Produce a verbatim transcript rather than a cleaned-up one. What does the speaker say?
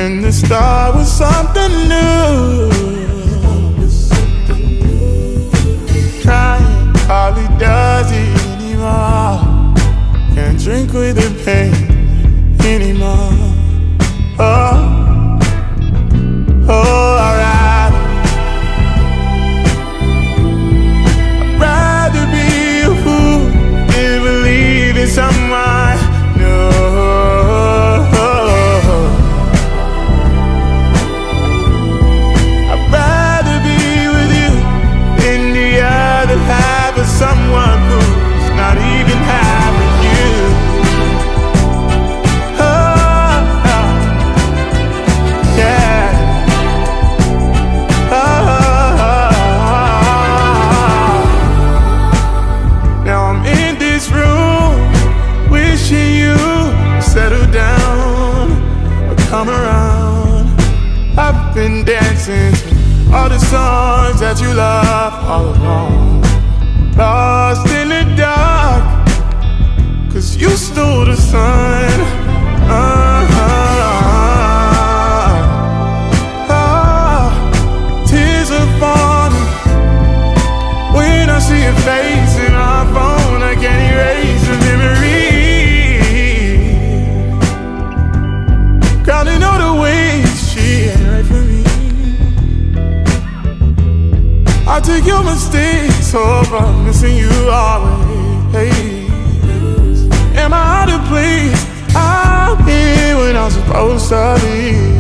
And the start was something new. Crying hardly does it anymore. Can't drink with the pain anymore. Oh, oh, alright. I'd rather be a fool than believe in someone new. I'd rather be with you than the other half of someone who's not even half of you. Settle down or come around. I've been dancing to all the songs that you love all along. Lost in the dark, cause you stole the sun. uh-huh. Oh, tears are falling when I see your face in our phone. I can't erase the memory. Counting all the ways she ain't right for me. I take your mistakes over missing you always. Am I out of place? I'm here when I'm supposed to be.